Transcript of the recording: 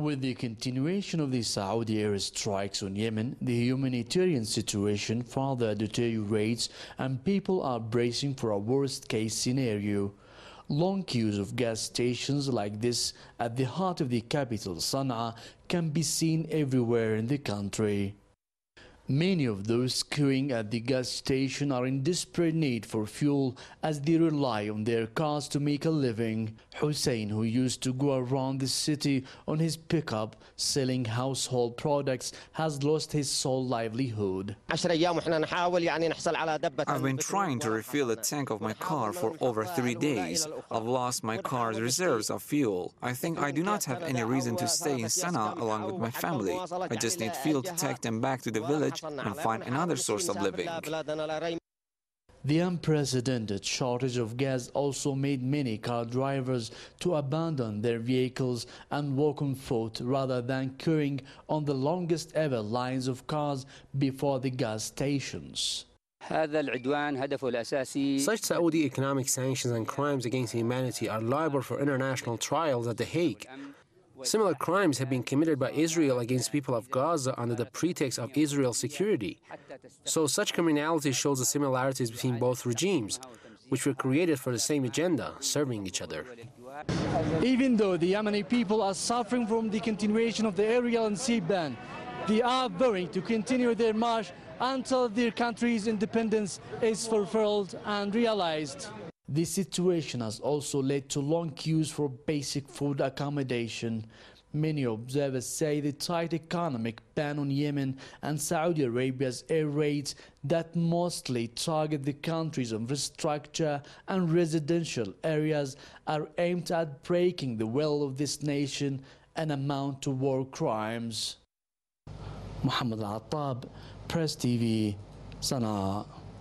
With the continuation of the Saudi airstrikes on Yemen, the humanitarian situation further deteriorates and people are bracing for a worst-case scenario. Long queues of gas stations like this at the heart of the capital, Sana'a, can be seen everywhere in the country. Many of those queuing at the gas station are in desperate need for fuel as they rely on their cars to make a living. Hussein, who used to go around the city on his pickup selling household products, has lost his sole livelihood. I've been trying to refill the tank of my car for over 3 days. I've lost my car's reserves of fuel. I think I do not have any reason to stay in Sana'a along with my family. I just need fuel to take them back to the village and find another source of living. The unprecedented shortage of gas also made many car drivers to abandon their vehicles and walk on foot rather than queuing on the longest ever lines of cars before the gas stations. Such Saudi economic sanctions and crimes against humanity are liable for international trials at The Hague. Similar crimes have been committed by Israel against people of Gaza under the pretext of Israel's security. So such criminality shows the similarities between both regimes, which were created for the same agenda, serving each other. Even though the Yemeni people are suffering from the continuation of the aerial and sea ban, they are vowing to continue their march until their country's independence is fulfilled and realized. This situation has also led to long queues for basic food accommodation. Many observers say the tight economic ban on Yemen and Saudi Arabia's air raids that mostly target the country's infrastructure and residential areas are aimed at breaking the will of this nation and amount to war crimes. Mohammed Al-Attab, Press TV, Sana'a.